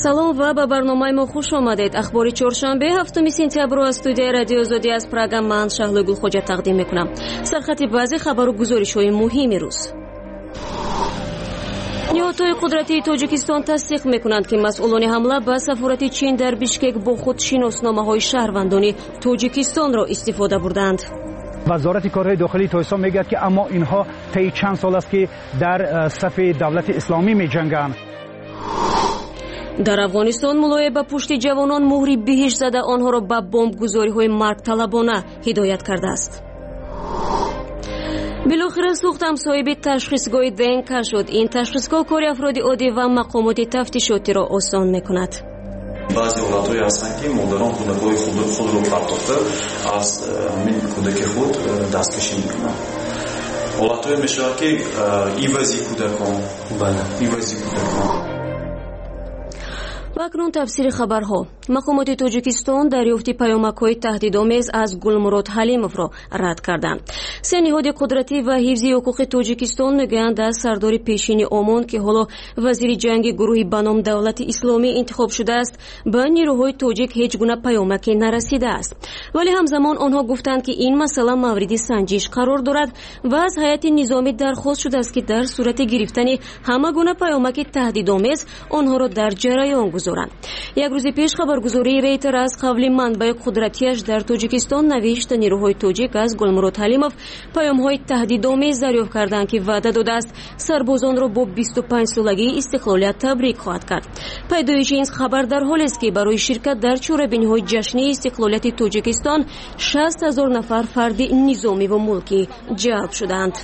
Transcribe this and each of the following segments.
салом ва ба барномаи мо хуш омадед. ахбори чоршанбе 7 сентябрро аз студияи радиои Озодӣ аз Прага ман Шаҳлои Гулхоҷа тақдим мекунам. Сархати баъзи хабару гузоришҳои муҳими рӯз. ниҳодҳои қудратии Тоҷикистон тасдиқ мекунанд, ки масъулони ҳамла ба сафорати Чин дар Бишкек бо худ шиносномаҳои шаҳрвандони Тоҷикистонро истифода бурданд. وزارت کارهای داخلی تاجیکستان میگه که اما اینها طی چند سال است که در صف دولت اسلامی میجنگند. дар Афғонистон мулоя ба пушти ҷавонон муҳри биҳиш зада онҳоро ба бомбгузориҳои маргталабона ҳидоят кардааст. билохира сӯхтам соҳиби ташхисгоҳи ДНК шуд. ин ташхисгоҳ кори афроди оддӣ ва мақомоти тафтишотиро осон мекунад. баъзе ҳолатҳое ҳастанд ки модарон кӯдакҳои худро партофта аз ҳамин кӯдаки худ дасткашӣ мекунанд. ҳолатҳое мешавад ки ивази кӯдакон ва акнун тафсири хабарҳо. мақомоти Тоҷикистон дарёфти паёмакҳои таҳдидомез аз Гулмурод Ҳалимовро рад карданд. се ниҳоди қудратӣ ва ҳифзи ҳуқуқи Тоҷикистон мегӯянд аз сардори пешини Омон, ки ҳоло вазири ҷанги гурӯҳи ба ном Давлати Исломӣ интихоб шудааст, ба нирӯҳои тоҷик ҳеҷ гуна паёмаке нарасидааст. вале ҳамзамон онҳо гуфтанд, ки ин масъала мавриди санҷиш қарор дорад ва аз ҳайати низомӣ дархост шудааст, ки дар сурати гирифтани ҳама гуна паёмаки таҳдидомез онҳоро дар ҷараён гузоранд. як рӯзи пеш хабаргузории Рейтер аз қавли манбаи қудратияш дар Тоҷикистон навишт, нирӯҳои тоҷик аз Гулмурод Ҳалимов паёмҳои таҳдидомез дарёфт карданд, ки ваъда додааст сарбозонро бо 25-солагии истиқлолият табрик хоҳад кард. пайдоиши ин хабар дар ҳолест, ки барои ширкат дар чорабиниҳои ҷашнии истиқлолияти Тоҷикистон 60 000 нафар фарди низомиву мулкӣ ҷалб шуданд.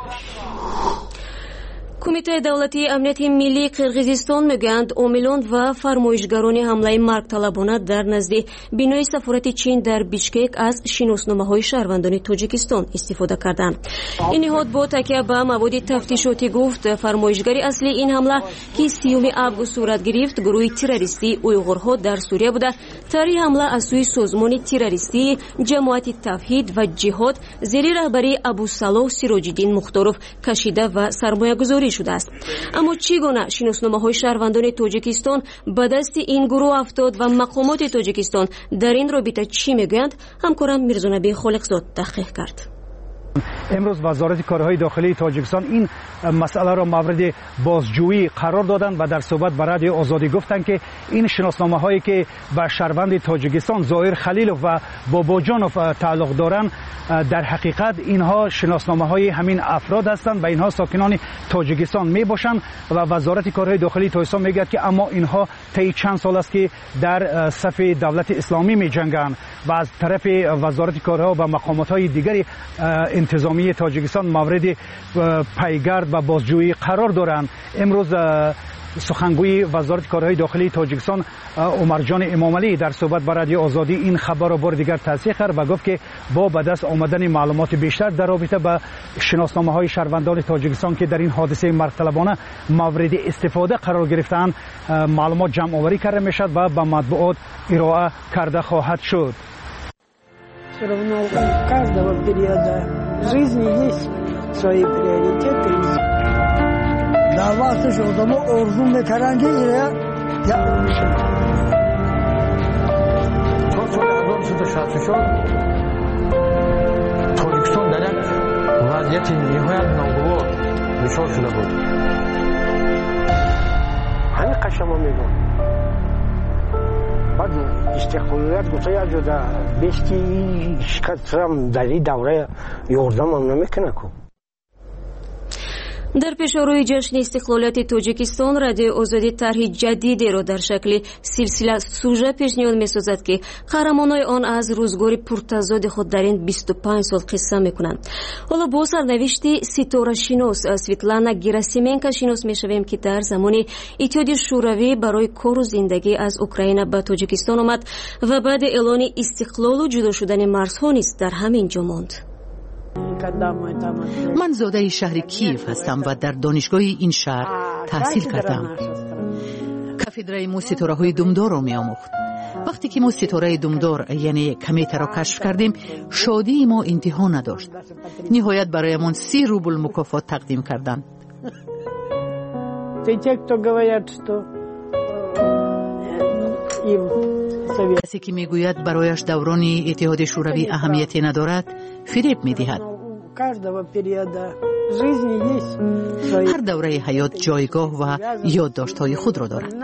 кумитаи давлатии амнияти миллии Қирғизистон мегӯянд омилон ва фармоишгарони ҳамлаи маргталабона дар назди бинои сафорати Чин дар Бишкек аз шиносномаҳои шаҳрвандони Тоҷикистон истифода карданд. ин ниҳод бо такя ба маводи тафтишотӣ гуфт, фармоишгари аслии ин ҳамла, ки 3 август сурат гирифт, гурӯҳи террористии уйғурҳо дар Сурия буда, тарҳи ҳамла аз сӯи созмони террористии ҷамоати Тавҳид ва Ҷиҳод зери раҳбарии Абусалоҳ Сироҷиддин Мухторов кашида ва сармоягузорӣ шудааст. аммо чӣ гуна шиносномаҳои шаҳрвандони Тоҷикистон ба дасти ин гурӯҳ афтод ва мақомоти Тоҷикистон дар ин робита чӣ мегӯянд? ҳамкорам Мирзонаби Холиқзод таҳқиқ кард. امروز وزارت کارهای داخلی تاجیکستان این مسئله را مورد بازجویی قرار دادند و در صحبت با رادیو آزادی گفتند که این شناسنامه هایی که به شهروند تاجیکستان ظاهر خلیلوف و باباجانوف تعلق دارند در حقیقت اینها شناسنامه های همین افراد هستند و اینها ساکنان تاجیکستان می باشند و وزارت کارهای داخلی تاجیکستان میگه که اما اینها طی چند سال است که در صف دولت اسلامی می جنگند و از طرف وزارت کارها و مقامات های دیگری انتظامی تاجیکستان مورد پیگرد و بازجویی قرار دارند. امروز سخنگوی وزارت کارهای داخلی تاجیکستان عمرجان امامعلی در صحبت با رادیو آزادی این خبر را بار دیگر تصحیح کرد و گفت که با به دست آمدن معلومات بیشتر در رابطه با شناسنامه های شهروندان تاجیکستان که در این حادثه مرگطلبانه مورد استفاده قرار گرفتند معلومات جمع آوری کرده میشد و به مطبوعات ارائه کرده خواهد شد. Все равно у каждого периода жизни есть свои приоритеты. Да, вас уже дома орзу мекаранги я Тоҷикистон дар як вазъияти ниҳоят ногувор дучор шуда буд. ҳамин қашамо мегӯм بعد استقلالiyت گفته یا جدا بیستی شکستم در این دوره یاردم هم نمیکنه کو. дар пешоруи ҷашни истиқлолияти Тоҷикистон радиои Озодӣ тарҳи ҷадидеро дар шакли силсила сужа пешниҳод месозад, ки қаҳрамонои он аз рӯзгори пуртазоди худ дар ин 25 сол қисса мекунанд. ҳоло бо сарнавишти ситорашинос Светлана Герасименко шинос мешавем, ки дар замони Иттиҳоди шӯравӣ барои кору зиндагӣ аз Украина ба Тоҷикистон омад ва баъди эълони истиқлолу ҷудо шудани марзҳо низ дар ҳамин ҷо монд. من زاده شهر کیف هستم و در دانشگاه این شهر تحصیل کردم. کافدرای موسیقی های دمدار را می آموخت. وقتی که ما ستاره دمدار یعنی کمیته را کشف کردیم شادی ما انتها نداشت. نهایت برایمان 30 روبل مکافات تقدیم کردند. Те, кто говорят, что کسی که میگوید برایش دوران اتحاد شوروی اهمیتی ندارد فریب میدهد. هر دوره حیات جایگاه و یادداشت‌های خود را دارد.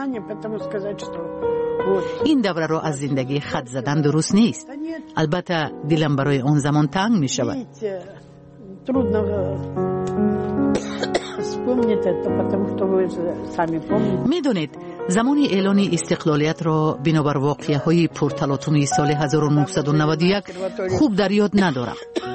این دوره را از زندگی خط زدن درست نیست. البته دلم برای آن زمان تنگ می شود. می دانید زمان اعلان استقلالیت را بنابر واقعه‌های پرتلاطمی سال 1991 خوب در یاد ندارم.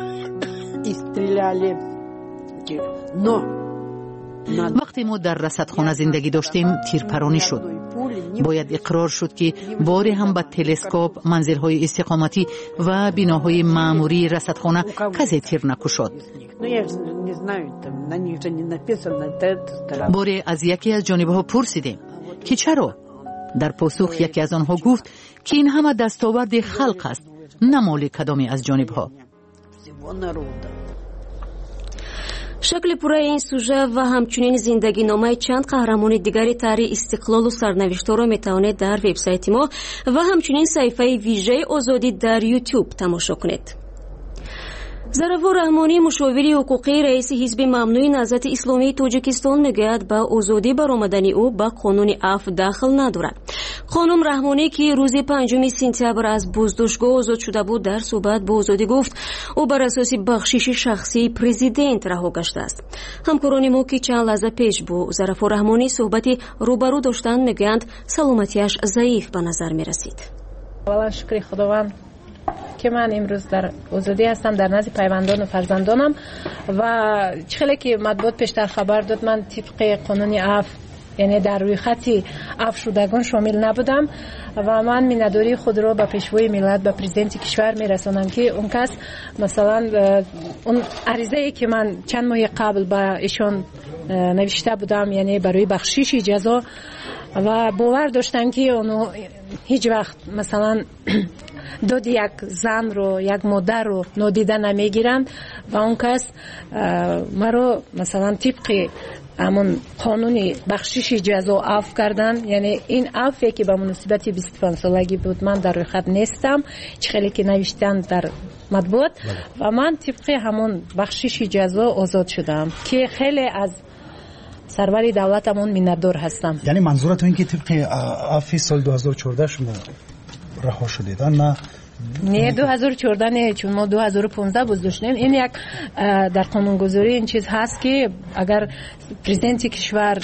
وقتی ما در رصدخانه زندگی داشتیم تیرپرانی شد. باید اقرار شد که باری هم با تلسکوپ منزل‌های استقامتی و بناهای معموری رصدخانه کسی تیر نکشد. باری از یکی از جانبها پرسیدیم که چرا؟ در پاسخ یکی از آنها گفت که این همه دستاورد خلق است، نه مال کدامی از جانبها. شکل پوره این سوژه و همچنین زندگی نامه چند قهرمان دیگری تحریک استقلال و سرنوشت‌ها را میتوانید در وبسایت ما و همچنین صفحه ویژه آزادی در یوتیوب تماشا کنید. ظرفور رحمانی مشاور حقوقی رئیس حزب ممنوع نهضت اسلامی تاجیکستان میگوید با آزادی برآمدن او با قانون عفو دخل ندارد. خانم رحمانی که روز 5 سپتامبر از بازداشتگاه آزاد شده بود در صحبت با آزادی گفت او بر اساس بخشش شخصی پرزیدنت رها گشته است. همکاران ما که چند لحظه پیش با ظرفور رحمانی صحبتی روبرو داشتند میگویند سلامتیش ضعیف به نظر میرسید. اولا شکر خداوند که من امروز در آزادی هستم در نزد پیوندان و فرزندانم و خیلی که مطبوعات پیشتر خبر داد من طبق قانون عفو یعنی در روی خطی عفو شدگان شامل نبودم و من مینداری خود را به پیشوای ملت به پرزیدنت کشور میرسانم که اون کس مثلا اون عریضه‌ای که من چند ماه قبل به ایشان نوشته بودم یعنی برای بخشش جزا و باور داشتم که اونو هیچ وقت مثلا داد یک زن رو یک مادر رو نادیده نمیگیرند و اون کس مرا مثلا طبق همون قانون بخشش جزا عفو کردن یعنی این عفوی که به مناسبت 25 سالگی بود من در روی خط نیستم خیلی که نوشتن در مطبوعات و من طبق همون بخشش جزا آزاد شدم که خیلی از سرور دولتمون میندار هستم. یعنی منظورتون این که طبق عفو سال 2014 شما رها شدید؟ نه 2014 نه چون ما 2015 بازداشتیم. این یک در قانونگذاری این چیز هست که اگر پرزیدنت کشور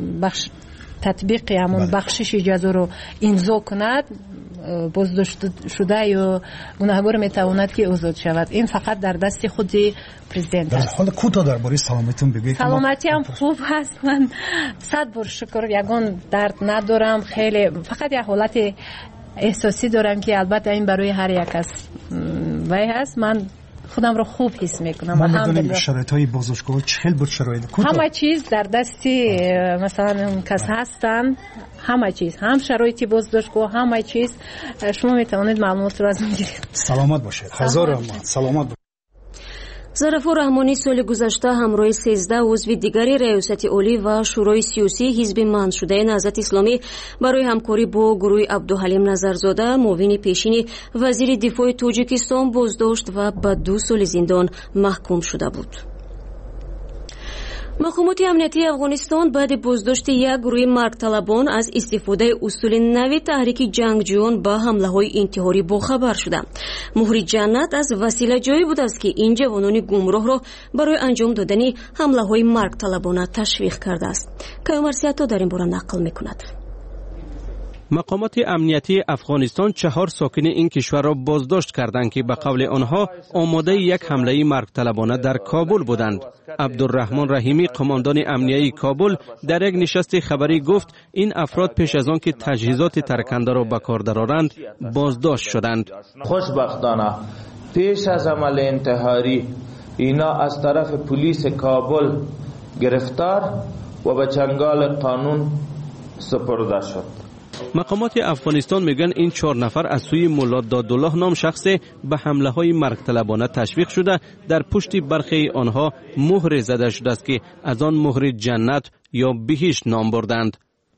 تطبیق همون بخشش جزا رو امضا کند بازداشت شده یا گناهکار میتواند که آزاد شود. این فقط در دست خود پرزیدنت است. حالا کوتاه درباره سلامتیتون بگید. سلامتیم خوب هست. من 100 بار شکر یگان درد ندارم. خیلی فقط یک حالت احساسی دارم که البته این برای هر یک از وای هست. من خودم رو خوب حس میکنم. ما میدونیم شرایط‌های بازداشتگاه چهل بود شرایط. همه چیز در دستی مثلا اون کس هستن. همه چیز هم شرایطی بازداشتگاه همه چیز شما میتونید معلومات رو از اون بگیرید. سلامت باشید. هزار رحمت. سلامت باشید. ظرفور رحمانی سال گذشته همراه 13 عضو دیگری ریاست عالی و شورای سیاسی حزب منع شده نهضت اسلامی برای همکاری با گروه عبدالحلیم نظرزاده معاون پیشین وزیر دفاع تاجیکستان بازداشت و به 2 سال زندان محکوم شده بود. مقامات امنیتی افغانستان بعد بازداشت یک گروه مرگ طلبان از استفاده اصول نوی تحریک جنگجویان با حمله‌های انتحاری باخبر شدند. مهر جنت از وسیله جایی بود است که این جوانان گمراه را برای انجام دادن حمله‌های مرگ طلبانه تشویق کرده است. کیومرسیاتا در این باره نقل می‌کند. مقامات امنیتی افغانستان 4 ساکن این کشور را بازداشت کردند که به قول آنها آماده یک حمله مرگ طلبانه در کابل بودند. عبدالرحمن رحیمی قماندان امنیتی کابل در یک نشست خبری گفت این افراد پیش از آن که تجهیزات ترکنده را به کار درآورند بازداشت شدند. خوشبختانه پیش از عمل انتحاری اینا از طرف پلیس کابل گرفتار و به چنگال قانون سپرده شد. مقامات افغانستان میگن این 4 نفر از سوی ملا دادالله نام شخص به حمله های مرگ طلبانه تشویق شده. در پشت برخی آنها مهر زده شده است که از آن مهر جنت یا بهشت نام بردند.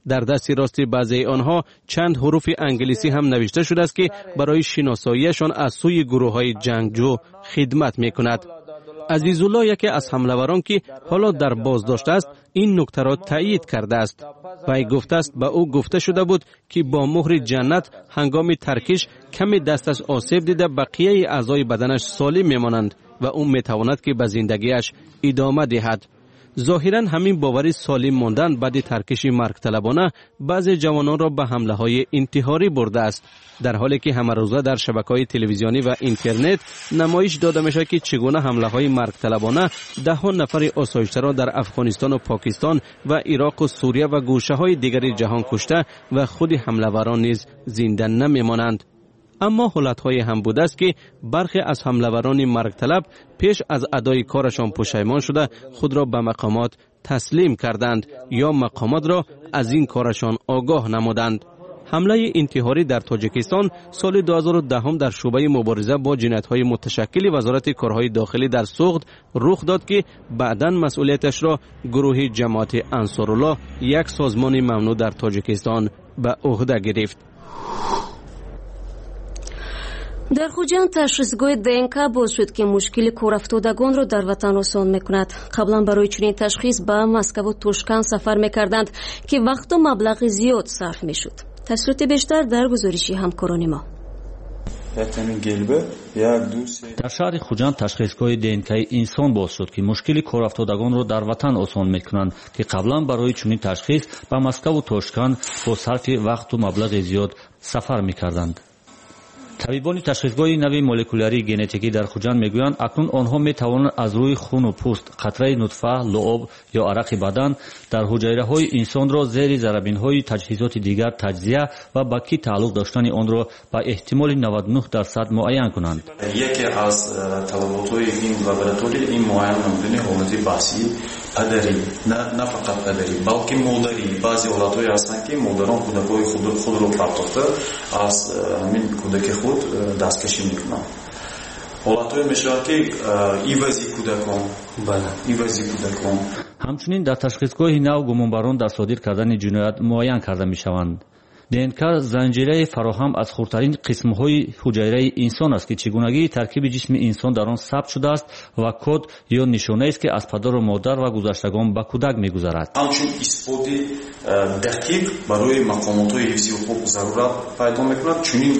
در دست راست بعضی آنها چند حروف انگلیسی هم نوشته شده است که برای شناساییشان از سوی گروه‌های جنگجو خدمت می‌کند. عزیزالله یکی از حمله‌وران که حالا در بازداشت است این نکته را تایید کرده است. وی گفته است به او گفته شده بود که با مهر جنت هنگام ترکش کمی دستش آسیب دیده بقیه اعضای بدنش سالم میمانند و او میتواند که به زندگیش ادامه دهد. ظاهراً همین باوری سالم ماندن بعد ترکش مرگ طلبانه بعضی جوانان را به حمله های انتحاری برده است، در حالی که همه روزه در شبکه‌های تلویزیونی و اینترنت نمایش داده میشه که چگونه حمله های مرگ طلبانه دهان نفر آسایشته را در افغانستان و پاکستان و عراق و سوریه و گوشه های دیگر جهان کشته و خود حمله‌وران نیز زنده نمیمانند. اما حالت‌های هم بوده است که برخی از حمله‌وران مرگ طلب پیش از ادای کارشان پشیمان شده خود را به مقامات تسلیم کردند یا مقامات را از این کارشان آگاه نمودند. حمله انتحاری در تاجیکستان سال 2010 در شعبه مبارزه با جنایت‌های متشکل وزارت کارهای داخلی در سوغد رخ داد که بعداً مسئولیتش را گروه جماعت انصارالله، یک سازمان ممنوع در تاجیکستان، به عهده گرفت. در خوجанд ташхисгоҳи ДНК боз шуд ки мушкили корафтодагонро дар ватан осон мекунад. қаблан барои чунин ташхис ба Москву Тошкан сафар мекарданд ки вақту маблағи зиёд сарф мешуд. тафсилоти бештар дар гузориши ҳамкорони мо. дар шаҳри хуҷанд ташхисгоҳи ДНК-и инсон боз шуд ки мушкили корафтодагонро дар ватан осон мекунанд ки қаблан барои чунин ташхис ба Москву Тошкан бо сарфи вақту маблағи зиёд сафар мекарданд. табибони ташхисгоҳи нави молекулярии генетикӣ дар хуҷанд мегӯянд акнун онҳо метавонанд аз рӯи хуну пӯст, қатраи нутфа, луоб ё арақи бадан дар ҳуҷайраҳои инсонро зери заррабинҳои таҷҳизоти дигар таҷзия ва ба кӣ тааллуқ доштани онро ба эҳтимоли 99% муайян кунанд. яке аз талаботҳои ин лаборатория ин муайян намудани ҳолати баҳсии падарӣ, на фақат падарӣ, балки модарӣ. баъзе ҳолатҳое ҳастанд ки модарон кӯдакҳои худро партофта аз ҳамин кӯдаки худ дасткашӣ мекунанд. ҳолатҳое мешавад ки ивази кӯдакон ҳамчунин дар ташхисгоҳи нав гумонбарон дар содир кардани ҷиноят муайян карда мешаванд. ДНК занҷираи фароҳам аз хурдтарин қисмҳои ҳуҷайраи инсон аст ки чигунагии таркиби ҷисми инсон дар он сабт шудааст ва код ё нишонаест ки аз падару модар ва гузаштагон ба кӯдак мегузарад. ҳамчун исботи дақиқ барои мақомотҳои ҳифзи ҳуқуқ зарурат пайдо мекунад. чунин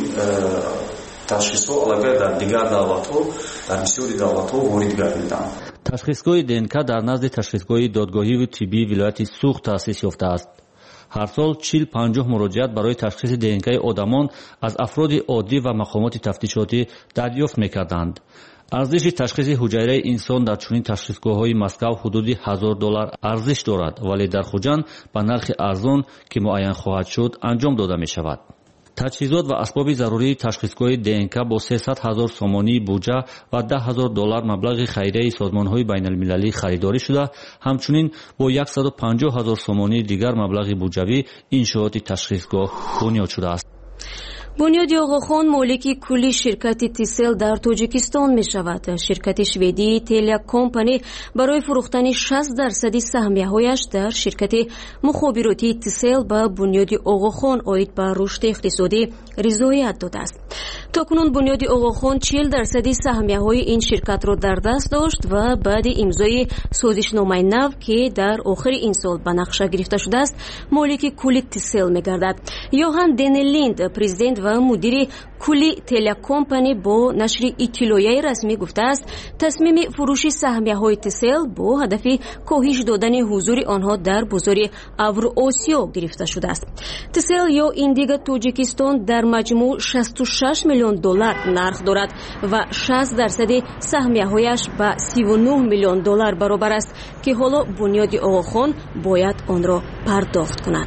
ташхисҳо аллакай дар дигар давлатҳо, дар бисёри давлатҳо ворид гардиданд. ташхисгоҳи ДНК дар назди ташхисгоҳи додгоҳиву тиббии вилояти Суғд таъсис ёфтааст. ҳар сол 40-50 муроҷиат барои ташхиси ДНК-и одамон аз афроди оддӣ ва мақомоти тафтишотӣ дарёфт мекарданд. арзиши ташхиси ҳуҷайраи инсон дар чунин ташхисгоҳҳои Москав ҳудуди $1000 арзиш дорад, вале дар Хуҷанд ба нархи арзон ки муайян хоҳад шуд анҷом дода мешавад. таҷҳизот ва асбоби зарурии ташхисгоҳи ДНК бо 300,000 сомонии буҷа ва $10,000 маблағи хайрияи созмонҳои байналмилалӣ харидорӣ шуда, ҳамчунин бо 150,000 сомонии дигар маблағи буҷавӣ иншооти ташхисгоҳ бунёд шудааст. бунёди оғохон молики кулли ширкати Тисел дар Тоҷикистон мешавад. ширкати шведии Telia Company барои фурӯхтани 60% саҳмияҳояш дар ширкати мухобиротии Тисел ба бунёди оғохон оид ба рушди иқтисодӣ ризоят додааст. токунун бунёди оғохон 40% саҳмияҳои ин ширкатро дар даст дошт ва баъди имзои созишномаи нав ки дар охири ин сол ба нақша гирифта шудааст, молики кулли Тисел мегардад. Йоҳан Денелинд, президент ва мудири кулли Telia Company бо нашри иттилоияи расмӣ гуфтааст, тасмими фурӯши саҳмияҳои Тисел бо ҳадафи коҳиш додани ҳузури онҳо дар бозори Авроосиё гирифта шудааст. Тисел ё Индиго Тоҷикистон дар маҷмӯъ $66 миллион нарх дорад ва 60% саҳмияҳояш ба $39 миллион баробар аст ки ҳоло бунёди оғохон бояд онро пардохт кунад.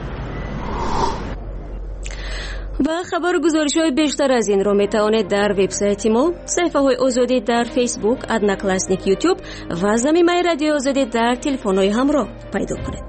ва хабару гузоришҳои бештар аз инро метавонед дар вебсайти мо, саҳифаҳои озодӣ дар Facebook, Одноклассник, YouTube ва замимаи радиои озодӣ дар телефонҳои ҳамроҳ пайдо кунед.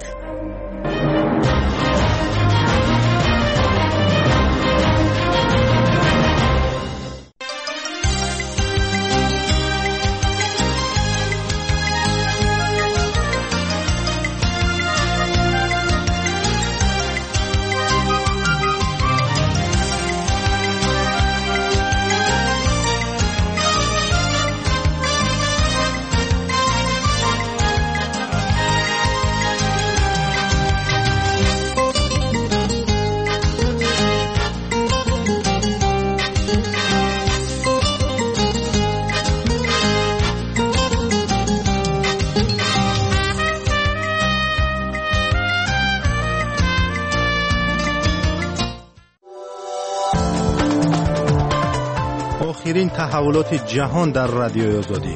تحولات جهان در رادیوی آزادی.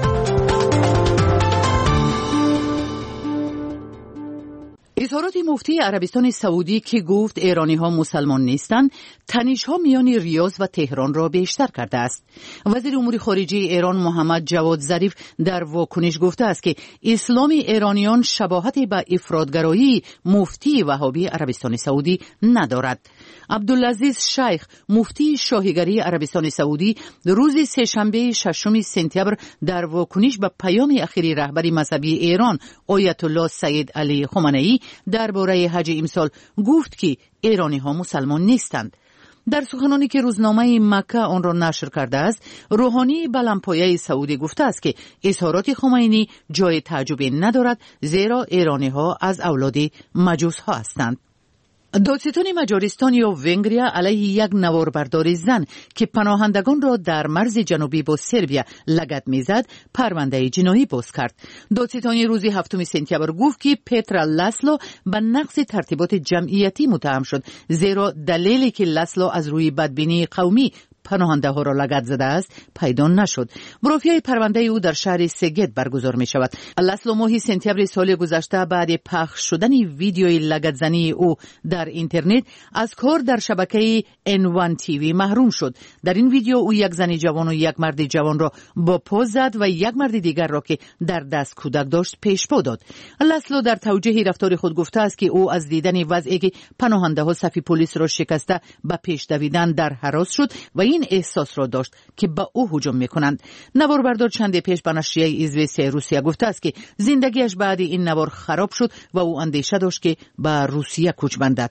اظهارات مفتی عربستان سعودی که گفت ایرانی ها مسلمان نیستند، تنش ها میان ریاض و تهران را بیشتر کرده است. وزیر امور خارجه ایران محمد جواد ظریف در واکنش گفته است که اسلام ایرانیان شباهت به افراطگرایی مفتی وهابی عربستان سعودی ندارد. عبدالعزیز شیخ مفتی شاهیگری عربستان سعودی روز سه‌شنبه 6 سپتامبر در واکنش به پیام اخیر رهبر مذهبی ایران آیت الله سید علی خامنه‌ای درباره حج امسال گفت که ایرانی ها مسلمان نیستند. در سخنانی که روزنامه مکه آن را نشر کرده است، روحانی بلندپایه سعودی گفته است که اظهارات خمینی جای تعجب ندارد، زیرا ایرانی ها از اولاد مجوس ها هستند. دادستان مجارستان یا ونگریا علیه یک نواربردار زن که پناهندگان را در مرز جنوبی با سربیا لگد میزد پرونده جنایی باز کرد. دادستان روز 7 سپتامبر گفت که پترا لاسلو به نقض ترتیبات جمعیتی متهم شد، زیرا دلیلی که لاسلو از روی بدبینی قومی پناهنده ها را لگد زده است پیدا نشد. برافیای پرونده او در شهر سگت برگزار می شود. لاسلو ماه سپتامبر سال گذشته بعد پخش شدن ویدیوی لگد زنی او در اینترنت از کار در شبکه N1 TV محروم شد. در این ویدیو او یک زن جوان و یک مرد جوان را با پا زد و یک مرد دیگر را که در دست کودک داشت پیشپا داد. لاسلو در توجیه رفتار خود گفته است که او از دیدن وضعی که پناهنده ها صف پلیس را شکسته به پیش دویدن در هراس شد و این احساس را داشت که به او هجوم میکنند. نواربردار چند پیش به نشریه ایزوستیا روسیه گفته است که زندگیش بعد این نوار خراب شد و او اندیشه داشت که به روسیه کوچ بندد.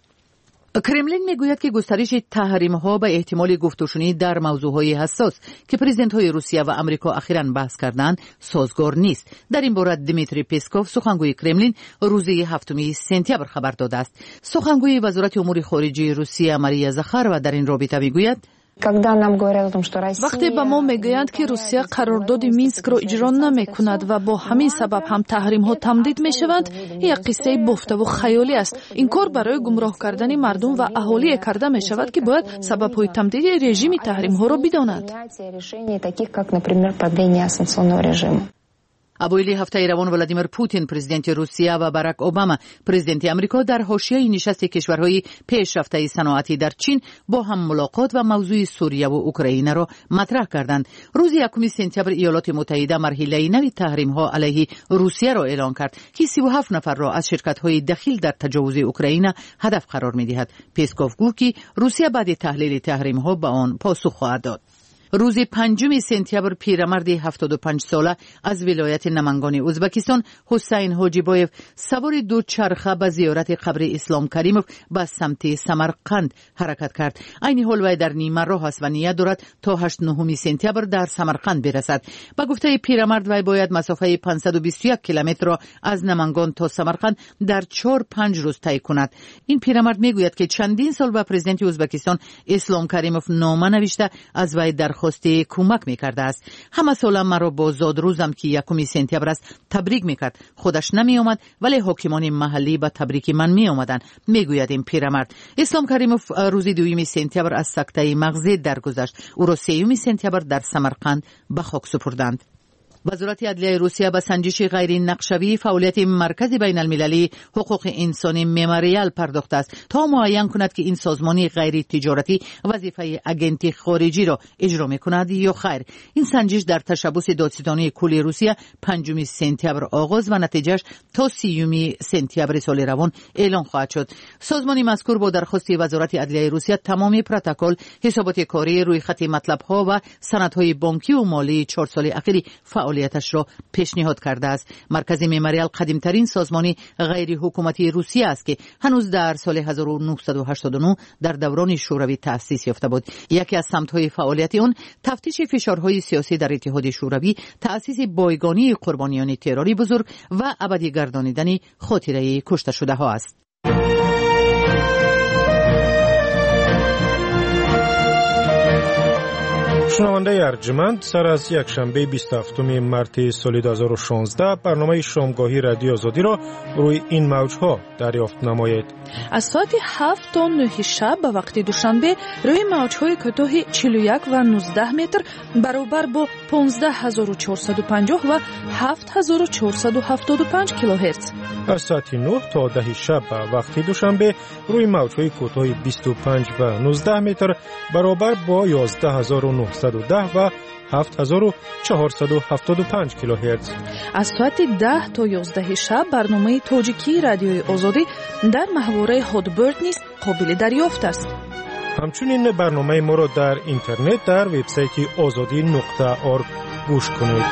کرملین میگوید که گسترش تحریم‌ها به احتمال گفتگوشنی در موضوعهای حساس که پرزیدنت‌های روسیه و آمریکا اخیراً بحث کردند سازگار نیست. در این باره دیمیتری پسکوف سخنگوی کرملین روز 7 سپتامبر خبر داده است. سخنگوی وزارت امور خارجه روسیه ماریا زاخارова در این رابطه میگوید وقتی به ما میگویند که روسیه قرارداد مینسک را اجرا نمیکند و با همین سبب هم تحریم ها تمدید میشوند، یک قصه بافته و خیالی است. این کار برای گمراه کردن مردم و اهالی کرده می شود که باید سبب های تمدید رژیم تحریم ها را بداند. اوایل هفته روان ولادیمیر پوتین پرزیدنت روسیه و باراک اوباما پرزیدنت آمریکا در حاشیه نشست کشورهای پیشرفته صنعتی در چین با هم ملاقات و موضوع سوریه و اوکراین را مطرح کردند. روز 1 سپتامبر ایالات متحده مرحله نوی تحریم‌ها علیه روسیه را اعلان کرد که 37 نفر را از شرکت‌های دخیل در تجاوز اوکراین هدف قرار می‌دهد. پسکوف گفت که روسیه بعد تحلیل تحریم‌ها به آن پاسخ خواهد داد. روز 5 سپتامبر پیرمرد 75 ساله از ولایت نمنگان ازبکستان حسین حاجیبایف سوار دو چرخه به زیارت قبر اسلام کریموف به سمت سمرقند حرکت کرد. این حال وی در نیمه راه است و نیت دارد تا 8-9 سپتامبر در سمرقند برسد. با گفته پیرمرد وی باید مسافه 521 کیلومتر را از نمنگان تا سمرقند در 4-5 روز طی کند. این پیرمرد میگوید که چندین سال به پرزیدنت ازبکستان اسلام کریموف نامه نوشته از وی درخواست کمک میکرده است. همه سال مرا با زادروزم که 1 سپتامبر است تبریک میکرد. خودش نمی آمد ولی حاکمان محلی به تبریک من می آمدند، میگوید این پیرمرد. اسلام کریموف روز 2 سپتامبر از سکته مغزی درگذشت. او را 3 سپتامبر در سمرقند به خاک سپردند. وزارت عدلیه روسیه به سنجش غیر نقشوی فعالیت مرکز بین المللی حقوق انسانی مموریال پرداخته است تا معین کند که این سازمان غیر تجارتی وظیفه اگنت خارجی را اجرا می‌کند یا خیر. این سنجش در تشبث دادستانی کل روسیه 5 سپتامبر آغاز و نتیجهش تا 30 سپتامبر سال روان اعلان خواهد شد. سازمان مذکور با درخواست وزارت عدلیه روسیه تمام پروتکل، حسابات کاری، روی خط مطلب‌ها و سندهای بانکی و مالی 4 سال اخیر فعالیتش را پیشنهاد کرده است. مرکز مموریال قدیمترین سازمان غیر حکومتی روسیه است که هنوز در سال 1989 در دوران شوروی تأسیس یافته بود. یکی از سمت‌های فعالیت آن تفتیش فشارهای سیاسی در اتحاد شوروی، تأسیس بایگانی قربانیان تروری بزرگ و ابدی گردانیدن خاطره کشته شده ها است. شنونده ارجمند، سر از یک شنبه 27 مارس سال 2016 برنامه شامگاهی رادیو آزادی را روی این موجها دریافت نمایید. از ساعت 7 تا 9 شب به وقت دوشنبه روی موجهای کوتاه 41 و 19 متر برابر با 15450 و 7475 کیلوهرتز. از ساعت 9 تا 10 شب به وقت دوشنبه روی موجهای کوتاه 25 و 19 متر برابر با 11910 و 7475 کیلوهرتز. از ساعت 10 تا 11 شب برنامه تاجیکی رادیوی آزادی در محوره هادبرد نیز قابل دریافت است. همچنین برنامه ما را در اینترنت در وبسایت azadi.org گوش کنید.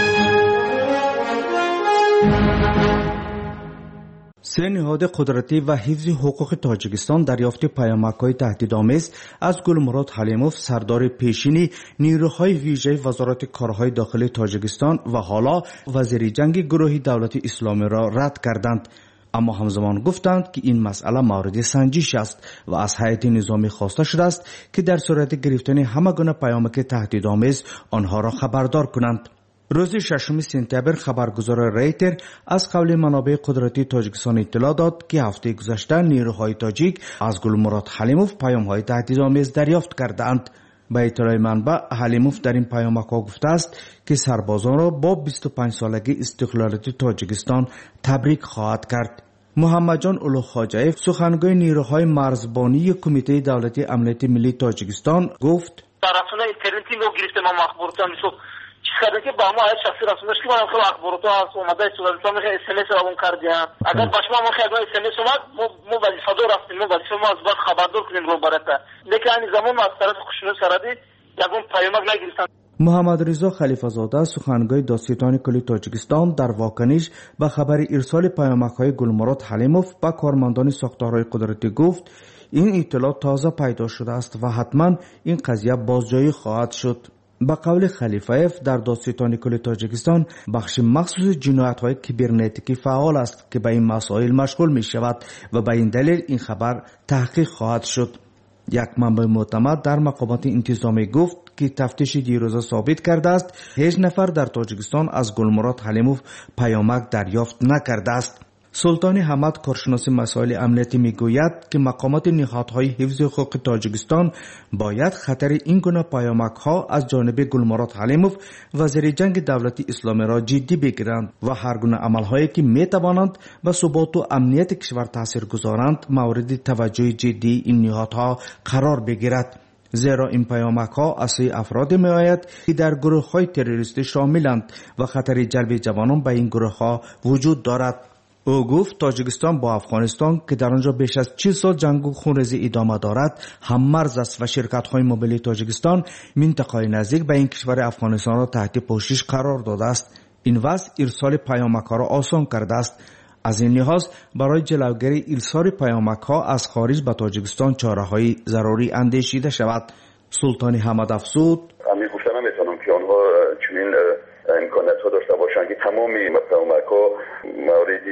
سه نهاد قدرتی و حفظ حقوق تاجیکستان دریافت پیامک‌های تهدیدآمیز از گلمراد حلیموف، سردار پیشین نیروهای ویژه وزارت کارهای داخلی تاجیکستان و حالا وزیر جنگ گروه دولت اسلامی را رد کردند. اما همزمان گفتند که این مسئله مورد سنجش است و از هیئت نظامی خواسته شده است که در صورت گرفتن همه گونه پیامک تهدیدآمیز آنها را خبردار کنند. روز 6 سپتامبر خبرگزار ریتر از قول منابع قدرتی تاجیکستان اطلاع داد که هفته گذشته نیروهای تاجیک از گلمراد حلیموف پیام‌های تهدیدآمیز دریافت کردند. به اطلاع منبع، حلیموف در این پیامک‌ها گفته است که سربازان را با 25 سالگی استقلالیت تاجیکستان تبریک خواهد کرد. محمد جان اولو خواجه‌ایف، سخنگوی نیروهای مرزبانی کمیته دولتی امنیت ملی تاجیکستان گفت: طرفونه اینترنتی رو گرفتم مخبراتم چیزی که با ما از شخصی رسوندش که من خیلی اخبارات هست اومده سوالتا میخواه اسمس رو اون کردیم. اگر باش ما خیلی اسمس اومد مو وظیفه دار هستیم، مو وظیفه ما از باید خبردار کنیم رو برده، لیکن این زمان از طرف خوشنود سردی یکون پیامک نگرفتن. محمد رضا خلیفه زاده، سخنگوی دادستان کلی تاجیکستان، در واکنش به خبر ارسال پیامک‌های گلمراد حلیموف به کارمندان ساختارهای قدرتی گفت این اطلاع تازه پیدا شده است و حتما این قضیه بازجویی خواهد شد. با قول خلیفه‌ایف، در دادستان کل تاجیکستان بخش مخصوص جنایت‌های کیبرنتیکی فعال است که به این مسائل مشغول می‌شود و به این دلیل این خبر تحقیق خواهد شد. یک منبع معتمد در مقامات انتظامی گفت که تفتیش دیروزه ثابت کرده است هیچ نفر در تاجیکستان از گلمراد حلیموف پیامک دریافت نکرده است. سلطان حمد، کارشناس مسائل امنیتی، میگوید که مقامات نهادهای حفظ حقوق تاجیکستان باید خطر این گونه پیامک‌ها از جانب گلمراد حلیموف، وزیر جنگ دولت اسلامی را جدی بگیرند و هر گونه عمل‌هایی که میتوانند به ثبات و امنیت کشور تاثیر گذارند مورد توجه جدی این نهادها قرار بگیرد. زیرا این پیامک‌ها از سوی افراد می‌آید که در گروه‌های تروریستی شاملند و خطر جلب جوانان به این گروه‌ها وجود دارد. او گفت تاجیکستان با افغانستان که در آنجا بیش از 40 سال جنگ و خونریزی ادامه دارد هم مرز است و شرکت‌های مبلی تاجیکستان منطقه نزدیک به این کشور افغانستان را تحت پوشش قرار داده است. این وضع ارسال پیامک‌ها را آسان کرده است. از این لحاظ برای جلوگیری ارسال پیامک‌ها از خارج به تاجیکستان چاره‌های ضروری اندیشیده شود. سلطان حمد افزود: گفتن نمی‌تونم که آنها چنین امکانات ها داشته باشند که تمامی مقامات ها مورد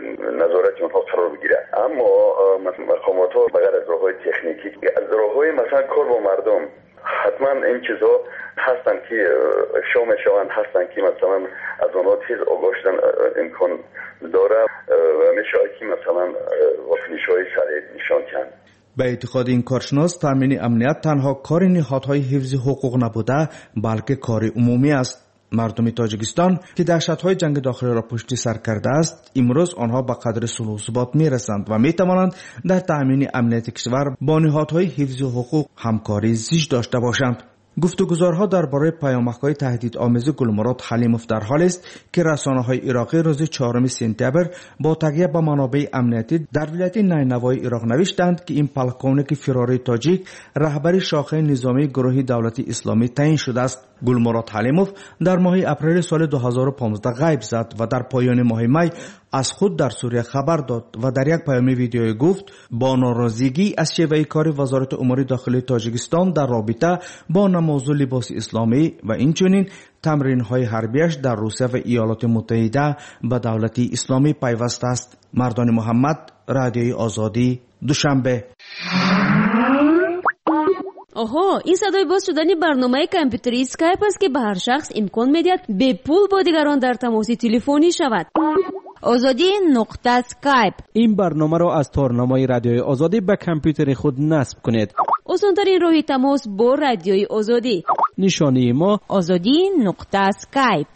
نظارت آنها قرار بگیره، اما مقامات ها بغیر از راه‌های تکنیکی از راه‌های مثلا کار با مردم حتما این چیزها هستند که شامل شوند، هستند که مثلا از آنها تیز آگاه شدن امکان داره و میشه که مثلا واکنش‌های سریع نشان دهند. به اعتقاد این کارشناس، تامین امنیت تنها کار نهادهای حفظ حقوق نبوده بلکه کار عمومی است. مردم تاجیکستان که دهشت‌های جنگ داخلی را پشت سر کرده است، امروز آنها به قدر صلح و ثبات می‌رسند و می‌توانند در تأمین امنیت کشور با نهادهای حفظ حقوق همکاری زیست داشته باشند. گفتگوزارها درباره پیامک‌های تهدیدآمیز گلمراد حلیموف در حال است که رسانه‌های عراقی روز 4 سپتامبر با تکیه به منابع امنیتی در ولایت نینوای عراق نوشتند که این پلکونک فراری تاجیک رهبر شاخه نظامی گروه دولت اسلامی تعیین شده است. گلمراد حلیموف در ماه اپریل سال 2015 غیب زد و در پایان ماه می از خود در سوریه خبر داد و در یک پیام ویدیویی گفت با ناراضگی از شیوه کار وزارت امور داخلی تاجیکستان در رابطه با نماز و لباس اسلامی و اینچنین تمرین‌های حربیش در روسیه و ایالات متحده به دولت اسلامی پیوسته است. مردان محمد، رادیوی آزادی، دوشنبه. آها، این صدای باز شدن برنامه کامپیوتری اسکایپ است که به هر شخص امکان میدهد به پول با دیگران در تماس تلفنی شود. آزادی نقطه اسکایپ. این برنامه را از تارنمای رادیوی آزادی به کامپیوتر خود نصب کنید. آسان‌ترین راه تماس با رادیوی آزادی. نشانی ما آزادی نقطه اسکایپ.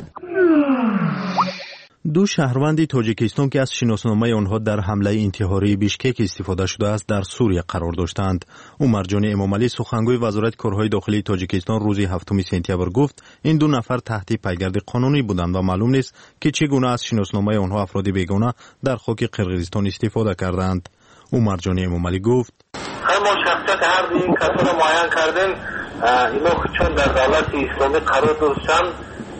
دو شهروند تاجیکستان که از شناسنامه آنها در حمله انتحاری بیشکک استفاده شده است در سوریه قرار داشتند. عمر جان امامعلی سخنگوی وزارت کارهای داخلی تاجیکستان روز 7 سپتامبر گفت این دو نفر تحت پیگرد قانونی بودند و معلوم نیست که چگونه از شناسنامه آنها افراد بیگانه در خاک قرقیزستان استفاده کردند. عمر جان امامعلی گفت ما شخصیت هر این کسان را معین کردیم، اینا چون در دولت اسلامی قرار داشتند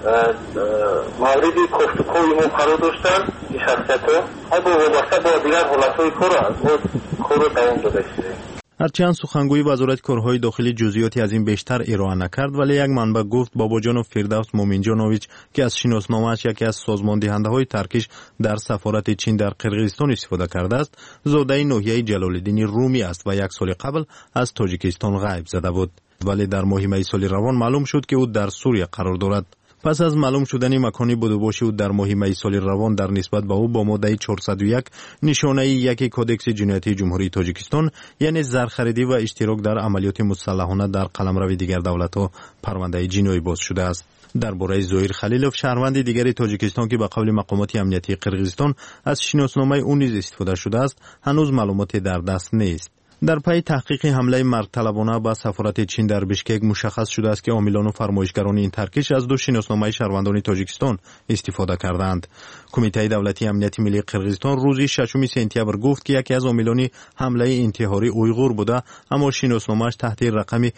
موردی گفتگوی ما قرار داشتن این شخصیت ها با وابسته با دیگر حالتهای کار رو دوام داده شده. هرچند سخنگوی وزارت کارهای داخلی جزئیاتی از این بیشتر ارائه نکرد، ولی یک منبع گفت باباجان فردوس مومنجانویچ که از شناسنامه‌اش یکی از سازمان دهنده‌های ترکیش در سفارت چین در قرقیزستان استفاده کرده است، زاده ناحیه جلال‌الدین رومی است و یک سال قبل از تاجیکستان غیب زده بود. ولی در ماه می سال روان معلوم شد که او در سوریه قرار دارد. پس از معلوم شدن مکانی بودوباش او در ماه می سال روان در نسبت به او با ماده 401 نشانه یک کودکس جنایتی جمهوری تاجیکستان یعنی زرخریدی و اشتراک در عملیات مسلحانه در قلمرو دیگر دولت‌ها پرونده جنایی باز شده است. درباره زهیر خلیلوف شهروند دیگری تاجیکستان که به قول مقامات امنیتی قرقیزستان از شناسنامه او نیز استفاده شده است هنوز معلوماتی در دست نیست. در پی تحقیق حمله مرد به سفارت چین در بشکک مشخص شده است که عاملان و فرمایشگران این ترکیش از دو شناسنامه شهروندان تاجیکستان استفاده کردند. کمیته دولتی امنیت ملی قرقیزستان روز 6 سپتامبر گفت که یکی از عاملان حمله انتحاری اویغور بوده، اما شناسنامه‌اش تحت رقم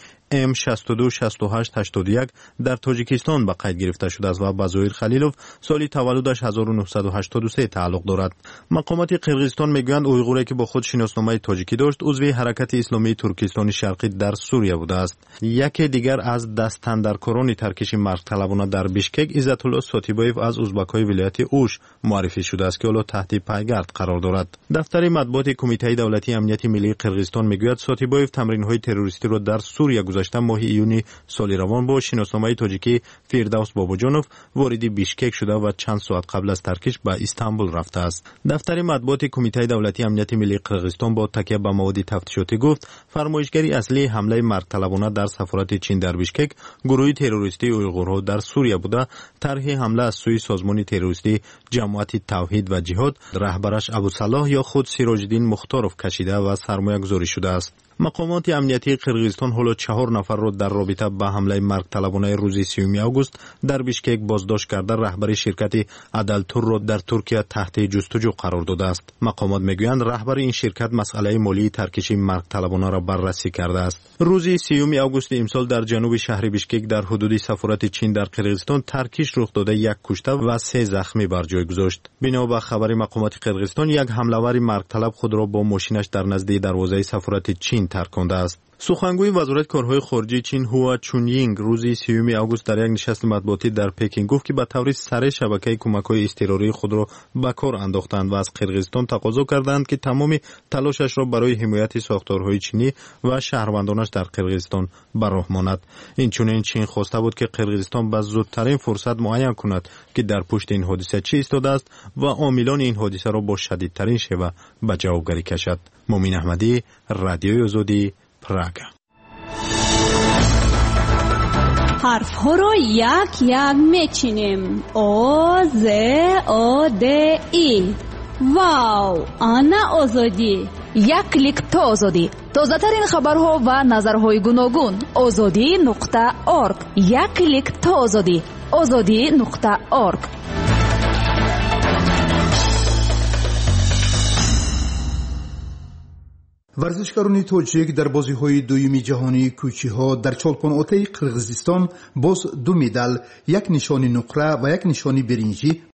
M626881 در تاجیکستان به قید گرفته شده است و به زهیر خلیلوف سال تولدش 1983 تعلق دارد. مقامات قرقیزستان میگویند اویغوری که با خود شناسنامه تاجیکی داشت عضو حرکت اسلامی ترکستان شرقی در سوریه بوده است. یکی دیگر از دستاندرکاران ترکیش مرگطلبانه در بیشکک عزت الله ساتیبایف از ازبک‌های ولایت اوش معرفی شده است که حالا تحت پیگرد قرار دارد. دفتر مطبوعات کمیته دولتی امنیت ملی قرقیزستان میگوید ساتیبایف تمرین‌های تروریستی را در سوریه گذشته ماه ایونی سال روان با شناسنامه تاجیکی فردوس باباجانوف وارد بیشکک شده و چند ساعت قبل از ترکیش به استانبول رفته است. دفتر مطبوعات کمیته دولتی امنیت ملی قرقیزستان با تکیه به مواد تفتیشاتی گفت فرمایشگری اصلی حمله مرگطلبانه در سفارت چین در بیشکک گروه تروریستی اویغورها در سوریه بوده. طرح حمله از سوی سازمان تروریستی جماعت توحید و جهاد رهبرش ابوصلاح یا خود سیراج‌الدین مختاروف کشیده و سرمایه‌گذاری شده است. مقامات امنیتی قرقیزستان حالا 4 نفر را در رابطه با حمله مرگطلبانه روز 30 آگوست در بیشکک بازداشت کرده رهبر شرکت عدلتور را در ترکیه تحت جستجو قرار داده است. مقامات میگویند رهبر این شرکت مسئله مالی ترکیش مرگطلبانه را بررسی کرده است. روز 30 آگوست امسال در جنوب شهر بیشکک در حدود سفارت چین در قرقیزستان ترکیش رخ داده 1 کشته و 3 زخمی بر جای گذاشت. بنا به خبر مقامات قرقیزستان یک حمله‌آور مرگطلب خود را با ماشینش در نزدیک دروازه سفارت چین ترکانده است. سخنگوی وزارت کارهای خارجه چین هوا چونیینگ روز 30 آگوست در یک نشست مطبوعاتی در پکین گفت که به طور سریع شبکه کمک‌های اضطراری خود را به کار انداختند و از قرقیزستان تقاضا کردند که تمام تلاشش را برای حمایت ساختارهای چینی و شهروندانش در قرقیزستان به راه ماند. این چنین چین خواسته بود که قرقیزستان به زودترین فرصت معین کند که در پشت این حادثه چه ایستاده است و عاملان این حادثه را با شدیدترین شیوه به جوابگری کشد. مومین احمدی، رادیوی آزادی، پراگ. حرف ها رو یک یک میچینیم. او ز او د ای. واو، آنا آزادی. یک کلیک تا آزادی. تازه ترین خبرها و نظرهای گوناگون. azadi.org. یک کلیک تا آزادی. azadi.org. ورزشکاران تاجیک در بازی‌های دویمی جهانی کوچی‌ها در چالپان‌آتای قرقیزستان باز 2 مدال، 1 نشانی نقره و 1 نشانی برنجی